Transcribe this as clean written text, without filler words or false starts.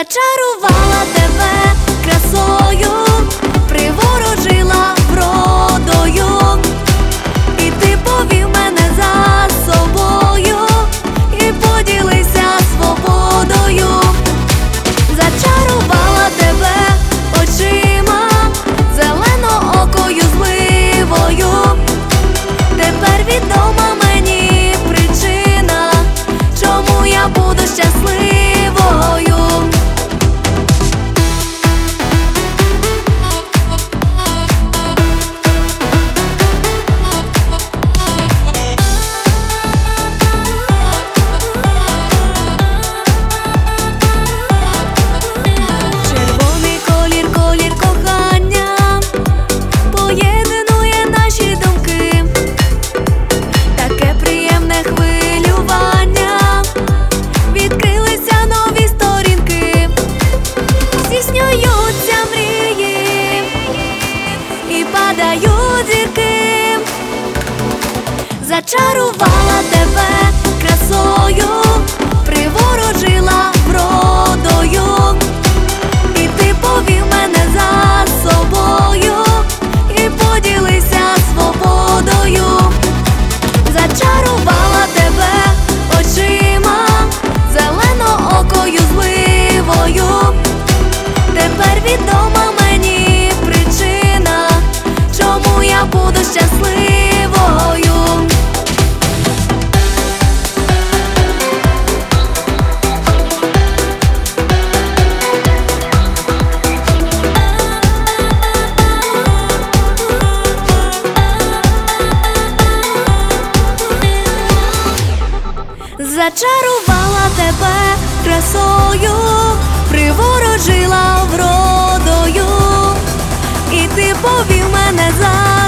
Зачарувала тебе красою, приворожила вродою, і ти повів мене за собою, і поділися свободою. Зачарувала тебе очима, зеленоокою зливою. Тепер відома мені причина, чому я буду щасливою. Червоний колір, колір кохання, поєднує наші думки. Таке приємне хвилювання, відкрилися нові сторінки, здійснюються мрії і падають зірки. Зачарувала тебе красою, приворожила вродою, і ти повів мене за собою, і поділися свободою. Зачарувала тебе очима, зеленоокою зливою. Тепер відома мені причина, чому я буду щасливою. Зачарувала тебе красою, приворожила вродою, і ти повів мене за